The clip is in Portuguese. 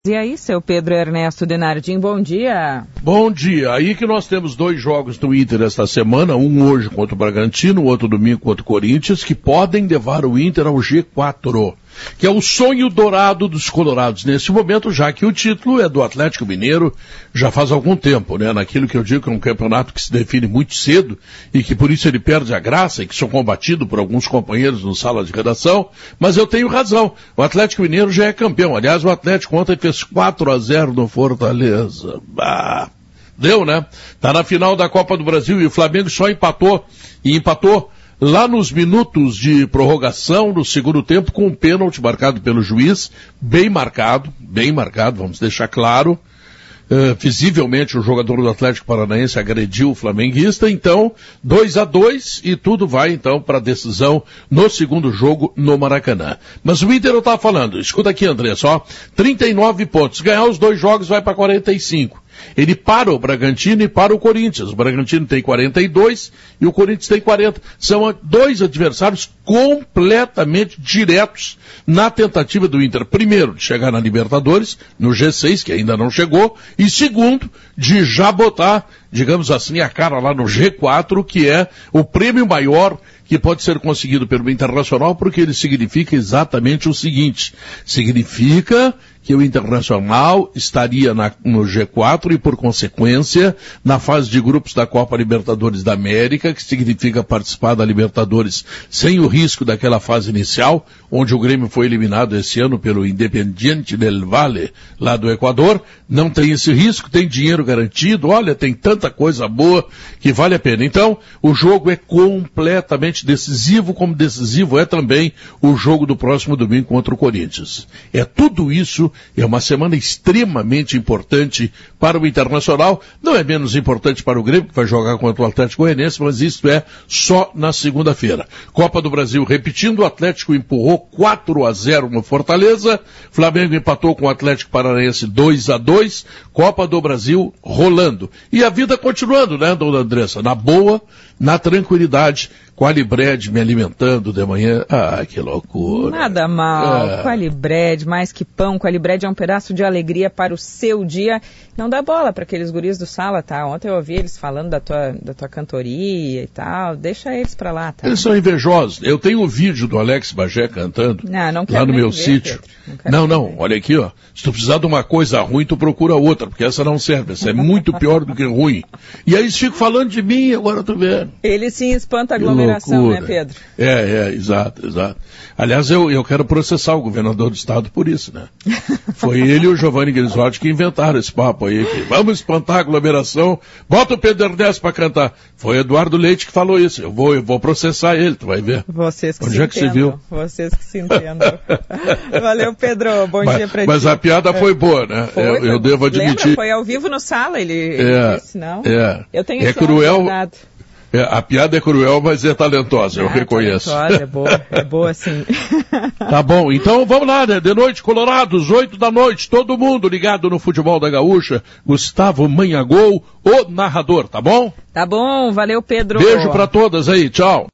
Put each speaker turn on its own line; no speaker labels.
E aí, seu Pedro Ernesto Denardim, bom dia.
Bom dia. Aí que nós temos 2 jogos do Inter esta semana, um hoje contra o Bragantino, outro domingo contra o Corinthians, que podem levar o Inter ao G4, que é o sonho dourado dos colorados nesse momento, já que o título é do Atlético Mineiro já faz algum tempo, né? Naquilo que eu digo que é um campeonato que se define muito cedo e que por isso ele perde a graça e que sou combatido por alguns companheiros no sala de redação, mas eu tenho razão. O Atlético Mineiro já é campeão. Aliás, o Atlético ontem fez 4-0 no Fortaleza. Bah, deu, né? Tá na final da Copa do Brasil e o Flamengo só empatou lá nos minutos de prorrogação, no segundo tempo, com um pênalti marcado pelo juiz, bem marcado, vamos deixar claro. Visivelmente o jogador do Atlético Paranaense agrediu o flamenguista, então 2-2 e tudo vai então para a decisão no segundo jogo no Maracanã. Mas o Inter eu estava falando, escuta aqui André, só 39 pontos, ganhar os 2 jogos vai para 45. Ele para o Bragantino e para o Corinthians. O Bragantino tem 42 e o Corinthians tem 40. São 2 adversários completamente diretos na tentativa do Inter. Primeiro, de chegar na Libertadores, no G6, que ainda não chegou. E segundo, de já botar, digamos assim, a cara lá no G4, que é o prêmio maior que pode ser conseguido pelo Internacional, porque ele significa exatamente o seguinte. Significa que o Internacional estaria no G4 e, por consequência, na fase de grupos da Copa Libertadores da América, que significa participar da Libertadores sem o risco daquela fase inicial, onde o Grêmio foi eliminado esse ano pelo Independiente del Valle, lá do Equador. Não tem esse risco, tem dinheiro garantido, olha, tem tanta coisa boa que vale a pena. Então, o jogo é completamente decisivo, como decisivo é também o jogo do próximo domingo contra o Corinthians. É tudo isso. É uma semana extremamente importante para o Internacional, não é menos importante para o Grêmio, que vai jogar contra o Atlético Goianiense, mas isso é só na segunda-feira. Copa do Brasil, repetindo, o Atlético empurrou 4-0 no Fortaleza, Flamengo empatou com o Atlético Paranaense 2-2, Copa do Brasil rolando. E a vida continuando, né, dona Andressa? Na boa, na tranquilidade, Qualibred me alimentando de manhã. Ah, que loucura.
Nada mal. Qualibred, mais que pão. Qualibred é um pedaço de alegria para o seu dia. Não dá bola para aqueles guris do sala, tá? Ontem eu ouvi eles falando da tua cantoria e tal. Deixa eles pra lá, tá?
Eles são invejosos. Eu tenho o vídeo do Alex Bagé cantando
não quero
lá no meu
ver,
sítio. Não, olha aqui, ó. Se tu precisar de uma coisa ruim, tu procura outra, porque essa não serve. Essa é muito pior do que ruim. E aí eles ficam falando de mim, agora tu vendo.
Ele sim espanta a aglomeração, né, Pedro?
Exato. Aliás, eu quero processar o governador do estado por isso, né? Foi ele e o Giovanni Grisotti que inventaram esse papo aí, que vamos espantar a aglomeração, bota o Pedro Ernesto pra cantar. Foi Eduardo Leite que falou isso. Eu vou processar ele, tu vai ver.
Vocês que
Onde
se
é que se viu?
Vocês que se entendam. Valeu, Pedro. Bom dia pra ti.
Mas a piada foi boa, né? Eu devo admitir.
Lembra? Foi ao vivo no sala, ele disse, não?
Eu
tenho
é cruel. A piada é cruel, mas é talentosa, eu reconheço.
Talentosa, é boa sim.
Tá bom, então vamos lá, né? De noite, Colorados, 8 da noite, todo mundo ligado no futebol da Gaúcha. Gustavo Manhagol, o narrador, tá bom?
Tá bom, valeu, Pedro.
Beijo pra todas aí, tchau.